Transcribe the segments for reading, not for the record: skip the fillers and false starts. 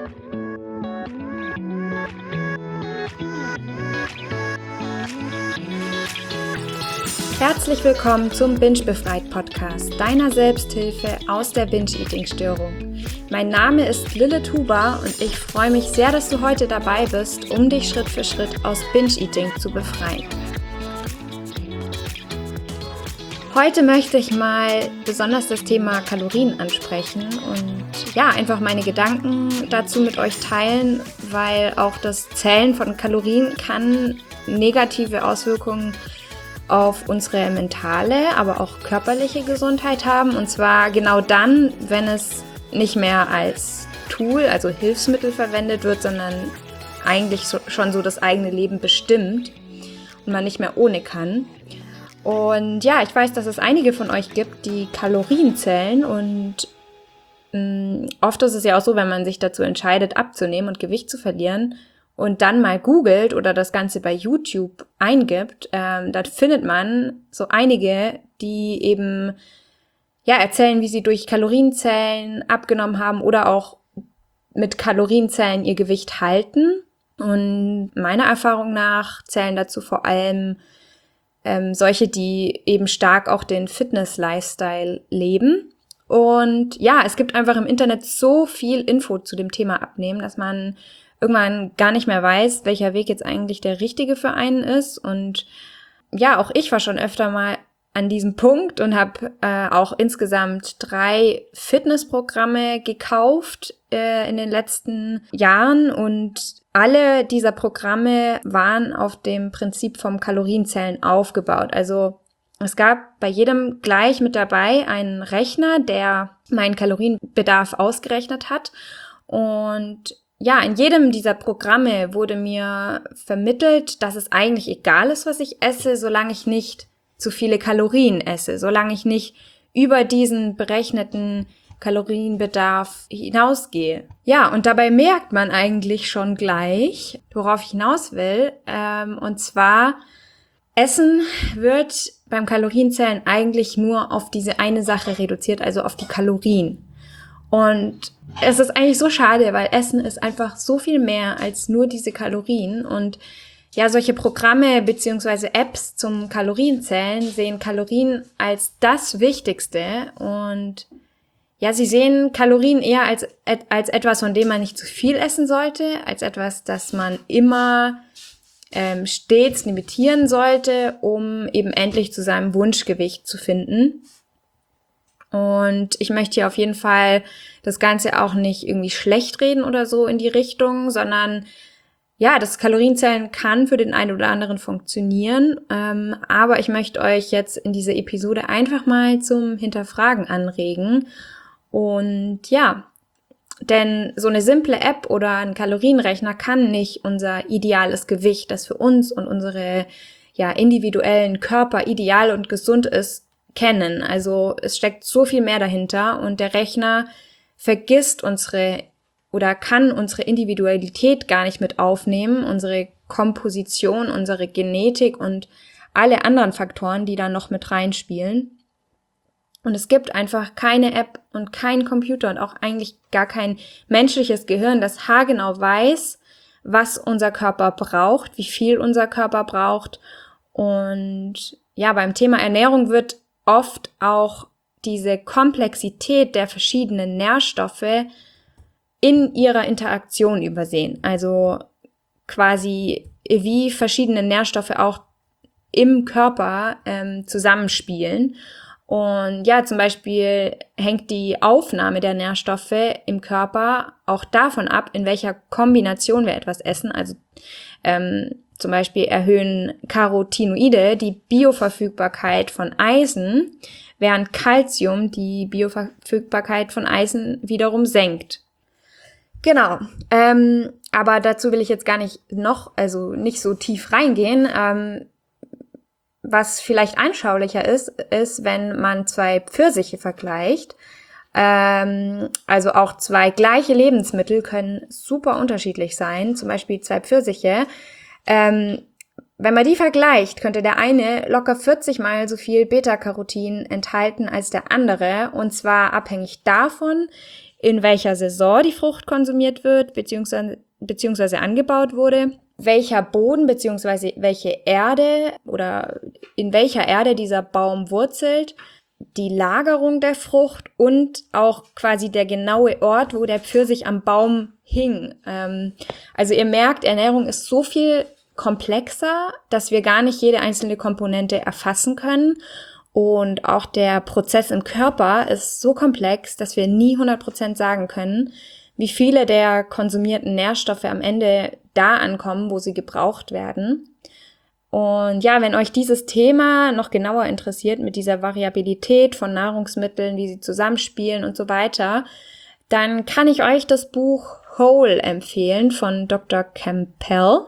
Herzlich willkommen zum Binge-Befreit-Podcast, deiner Selbsthilfe aus der Binge-Eating-Störung. Mein Name ist Lilith Huber und ich freue mich sehr, dass du heute dabei bist, um dich Schritt für Schritt aus Binge-Eating zu befreien. Heute möchte ich mal besonders das Thema Kalorien ansprechen und einfach meine Gedanken dazu mit euch teilen, weil auch das Zählen von Kalorien kann negative Auswirkungen auf unsere mentale, aber auch körperliche Gesundheit haben. Und zwar genau dann, wenn es nicht mehr als Tool, also Hilfsmittel verwendet wird, sondern eigentlich schon so das eigene Leben bestimmt und man nicht mehr ohne kann. Und ja, ich weiß, dass es einige von euch gibt, die Kalorien zählen und oft ist es ja auch so, wenn man sich dazu entscheidet, abzunehmen und Gewicht zu verlieren, und dann mal googelt oder das Ganze bei YouTube eingibt, da findet man so einige, die eben erzählen, wie sie durch Kalorienzählen abgenommen haben oder auch mit Kalorienzählen ihr Gewicht halten. Und meiner Erfahrung nach zählen dazu vor allem solche, die eben stark auch den Fitness-Lifestyle leben. Und ja, es gibt einfach im Internet so viel Info zu dem Thema Abnehmen, dass man irgendwann gar nicht mehr weiß, welcher Weg jetzt eigentlich der richtige für einen ist. Und ja, auch ich war schon öfter mal an diesem Punkt und habe auch insgesamt 3 Fitnessprogramme gekauft in den letzten Jahren. Und alle dieser Programme waren auf dem Prinzip vom Kalorienzählen aufgebaut. Also es gab bei jedem gleich mit dabei einen Rechner, der meinen Kalorienbedarf ausgerechnet hat. Und ja, in jedem dieser Programme wurde mir vermittelt, dass es eigentlich egal ist, was ich esse, solange ich nicht zu viele Kalorien esse, solange ich nicht über diesen berechneten Kalorienbedarf hinausgehe. Ja, und dabei merkt man eigentlich schon gleich, worauf ich hinaus will. Und zwar, Essen wird beim Kalorienzählen eigentlich nur auf diese eine Sache reduziert, also auf die Kalorien. Und es ist eigentlich so schade, weil Essen ist einfach so viel mehr als nur diese Kalorien. Und ja, solche Programme bzw. Apps zum Kalorienzählen sehen Kalorien als das Wichtigste. Und ja, sie sehen Kalorien eher als etwas, von dem man nicht zu viel essen sollte, als etwas, das man immer stets limitieren sollte, um eben endlich zu seinem Wunschgewicht zu finden. Und ich möchte hier auf jeden Fall das Ganze auch nicht irgendwie schlecht reden oder so in die Richtung, sondern ja, das Kalorienzählen kann für den einen oder anderen funktionieren, aber ich möchte euch jetzt in dieser Episode einfach mal zum Hinterfragen anregen. Und ja, denn so eine simple App oder ein Kalorienrechner kann nicht unser ideales Gewicht, das für uns und unsere individuellen Körper ideal und gesund ist, kennen. Also es steckt so viel mehr dahinter und der Rechner vergisst kann unsere Individualität gar nicht mit aufnehmen, unsere Komposition, unsere Genetik und alle anderen Faktoren, die da noch mit reinspielen. Und es gibt einfach keine App und keinen Computer und auch eigentlich gar kein menschliches Gehirn, das haargenau weiß, was unser Körper braucht, wie viel unser Körper braucht. Und ja, beim Thema Ernährung wird oft auch diese Komplexität der verschiedenen Nährstoffe in ihrer Interaktion übersehen. Also quasi wie verschiedene Nährstoffe auch im Körper zusammenspielen. Und ja, zum Beispiel hängt die Aufnahme der Nährstoffe im Körper auch davon ab, in welcher Kombination wir etwas essen. Also zum Beispiel erhöhen Carotinoide die Bioverfügbarkeit von Eisen, während Calcium die Bioverfügbarkeit von Eisen wiederum senkt. Genau, aber dazu will ich jetzt gar nicht nicht so tief reingehen. Was vielleicht anschaulicher ist, wenn man 2 Pfirsiche vergleicht. Also auch 2 gleiche Lebensmittel können super unterschiedlich sein, zum Beispiel 2 Pfirsiche. Wenn man die vergleicht, könnte der eine locker 40 mal so viel Beta-Carotin enthalten als der andere, und zwar abhängig davon, in welcher Saison die Frucht konsumiert wird, beziehungsweise angebaut wurde, welcher Boden beziehungsweise welche Erde oder in welcher Erde dieser Baum wurzelt, die Lagerung der Frucht und auch quasi der genaue Ort, wo der Pfirsich am Baum hing. Also ihr merkt, Ernährung ist so viel komplexer, dass wir gar nicht jede einzelne Komponente erfassen können. Und auch der Prozess im Körper ist so komplex, dass wir nie 100% sagen können, wie viele der konsumierten Nährstoffe am Ende da ankommen, wo sie gebraucht werden. Und ja, wenn euch dieses Thema noch genauer interessiert mit dieser Variabilität von Nahrungsmitteln, wie sie zusammenspielen und so weiter, dann kann ich euch das Buch Whole empfehlen von Dr. Campbell.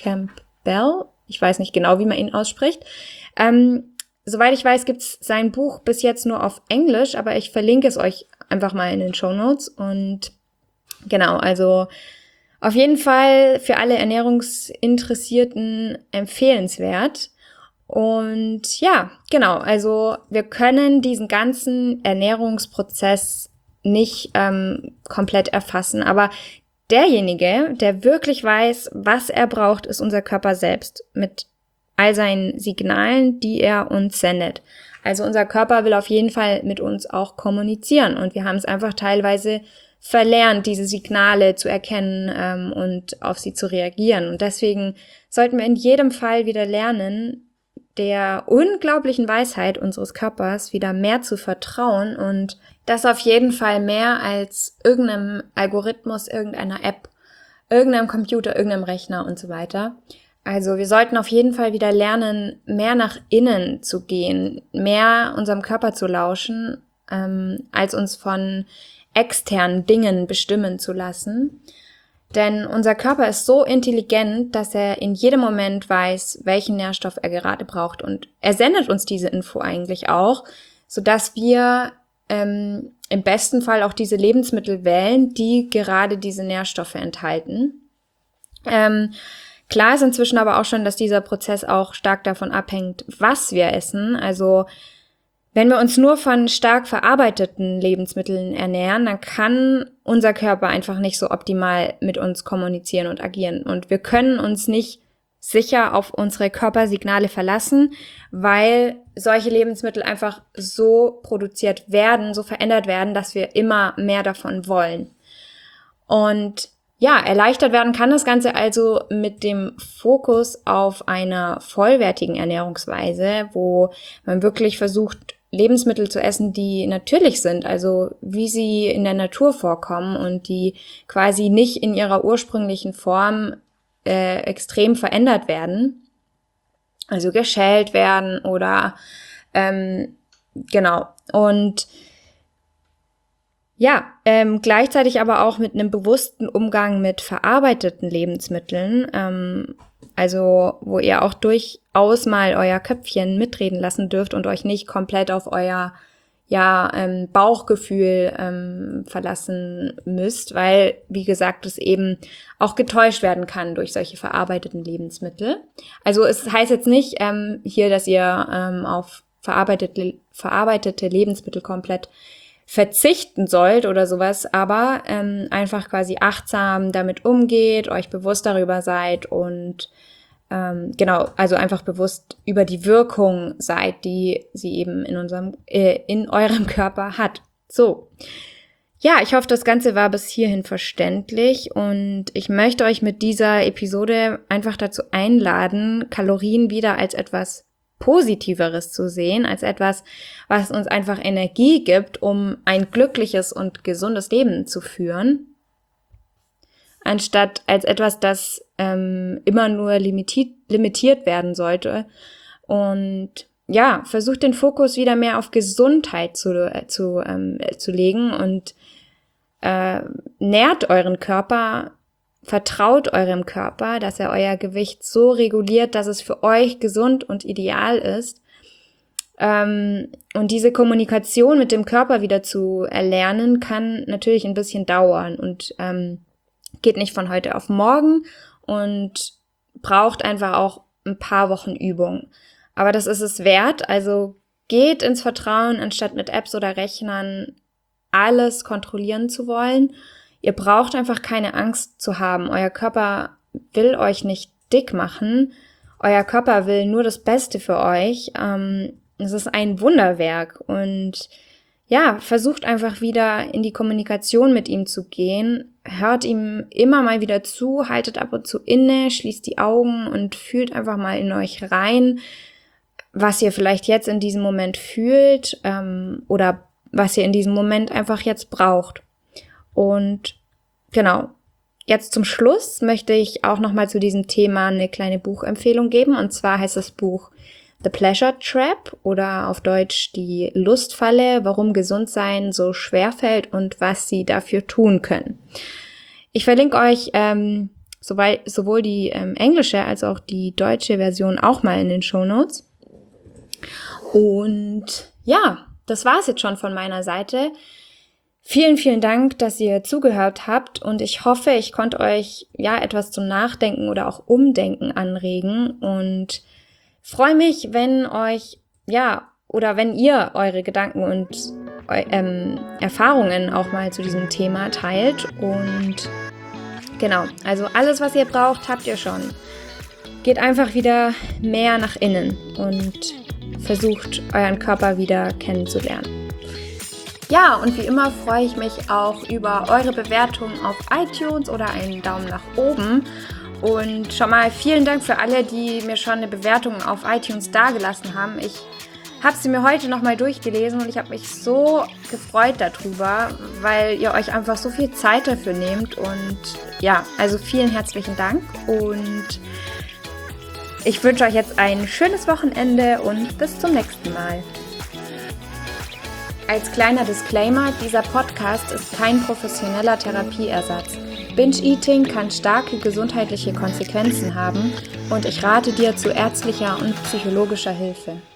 Ich weiß nicht genau, wie man ihn ausspricht. Soweit ich weiß, gibt's sein Buch bis jetzt nur auf Englisch, aber ich verlinke es euch einfach mal in den Shownotes. Und genau, also auf jeden Fall für alle Ernährungsinteressierten empfehlenswert. Und ja, genau, also wir können diesen ganzen Ernährungsprozess nicht komplett erfassen, aber derjenige, der wirklich weiß, was er braucht, ist unser Körper selbst mit all seinen Signalen, die er uns sendet. Also unser Körper will auf jeden Fall mit uns auch kommunizieren und wir haben es einfach teilweise verlernt, diese Signale zu erkennen und auf sie zu reagieren. Und deswegen sollten wir in jedem Fall wieder lernen, der unglaublichen Weisheit unseres Körpers wieder mehr zu vertrauen und das auf jeden Fall mehr als irgendeinem Algorithmus, irgendeiner App, irgendeinem Computer, irgendeinem Rechner und so weiter. Also wir sollten auf jeden Fall wieder lernen, mehr nach innen zu gehen, mehr unserem Körper zu lauschen, als uns von externen Dingen bestimmen zu lassen. Denn unser Körper ist so intelligent, dass er in jedem Moment weiß, welchen Nährstoff er gerade braucht. Und er sendet uns diese Info eigentlich auch, sodass wir im besten Fall auch diese Lebensmittel wählen, die gerade diese Nährstoffe enthalten. Klar ist inzwischen aber auch schon, dass dieser Prozess auch stark davon abhängt, was wir essen. Also wenn wir uns nur von stark verarbeiteten Lebensmitteln ernähren, dann kann unser Körper einfach nicht so optimal mit uns kommunizieren und agieren. Und wir können uns nicht sicher auf unsere Körpersignale verlassen, weil solche Lebensmittel einfach so produziert werden, so verändert werden, dass wir immer mehr davon wollen. Und ja, erleichtert werden kann das Ganze also mit dem Fokus auf einer vollwertigen Ernährungsweise, wo man wirklich versucht, Lebensmittel zu essen, die natürlich sind, also wie sie in der Natur vorkommen und die quasi nicht in ihrer ursprünglichen Form extrem verändert werden, also geschält werden oder genau. Und ja, gleichzeitig aber auch mit einem bewussten Umgang mit verarbeiteten Lebensmitteln, also wo ihr auch durchaus mal euer Köpfchen mitreden lassen dürft und euch nicht komplett auf euer Bauchgefühl verlassen müsst, weil, wie gesagt, es eben auch getäuscht werden kann durch solche verarbeiteten Lebensmittel. Also es heißt jetzt nicht hier, dass ihr auf verarbeitete Lebensmittel komplett verzichten sollt oder sowas, aber einfach quasi achtsam damit umgeht, euch bewusst darüber seid und genau, also einfach bewusst über die Wirkung seid, die sie eben in eurem Körper hat. So. Ja, ich hoffe, das Ganze war bis hierhin verständlich und ich möchte euch mit dieser Episode einfach dazu einladen, Kalorien wieder als etwas Positiveres zu sehen, als etwas, was uns einfach Energie gibt, um ein glückliches und gesundes Leben zu führen, anstatt als etwas, das immer nur limitiert werden sollte. Und ja, versucht den Fokus wieder mehr auf Gesundheit zu legen und nährt euren Körper, vertraut eurem Körper, dass er euer Gewicht so reguliert, dass es für euch gesund und ideal ist. Und diese Kommunikation mit dem Körper wieder zu erlernen, kann natürlich ein bisschen dauern und geht nicht von heute auf morgen und braucht einfach auch ein paar Wochen Übung. Aber das ist es wert, also geht ins Vertrauen, anstatt mit Apps oder Rechnern alles kontrollieren zu wollen. Ihr braucht einfach keine Angst zu haben. Euer Körper will euch nicht dick machen. Euer Körper will nur das Beste für euch. Es ist ein Wunderwerk und ja, versucht einfach wieder in die Kommunikation mit ihm zu gehen. Hört ihm immer mal wieder zu, haltet ab und zu inne, schließt die Augen und fühlt einfach mal in euch rein, was ihr vielleicht jetzt in diesem Moment fühlt oder was ihr in diesem Moment einfach jetzt braucht. Und genau, jetzt zum Schluss möchte ich auch nochmal zu diesem Thema eine kleine Buchempfehlung geben. Und zwar heißt das Buch The Pleasure Trap oder auf Deutsch die Lustfalle, warum Gesundsein so schwer fällt und was Sie dafür tun können. Ich verlinke euch sowohl die englische als auch die deutsche Version auch mal in den Shownotes. Und ja, das war es jetzt schon von meiner Seite. Vielen, vielen Dank, dass ihr zugehört habt und ich hoffe, ich konnte euch ja etwas zum Nachdenken oder auch Umdenken anregen und freue mich, wenn euch, ja, oder wenn ihr eure Gedanken und Erfahrungen auch mal zu diesem Thema teilt und genau, also alles, was ihr braucht, habt ihr schon. Geht einfach wieder mehr nach innen und versucht, euren Körper wieder kennenzulernen. Ja, und wie immer freue ich mich auch über eure Bewertung auf iTunes oder einen Daumen nach oben. Und schon mal vielen Dank für alle, die mir schon eine Bewertung auf iTunes dagelassen haben. Ich habe sie mir heute nochmal durchgelesen und ich habe mich so gefreut darüber, weil ihr euch einfach so viel Zeit dafür nehmt. Und ja, also vielen herzlichen Dank und ich wünsche euch jetzt ein schönes Wochenende und bis zum nächsten Mal. Als kleiner Disclaimer, dieser Podcast ist kein professioneller Therapieersatz. Binge-Eating kann starke gesundheitliche Konsequenzen haben und ich rate dir zu ärztlicher und psychologischer Hilfe.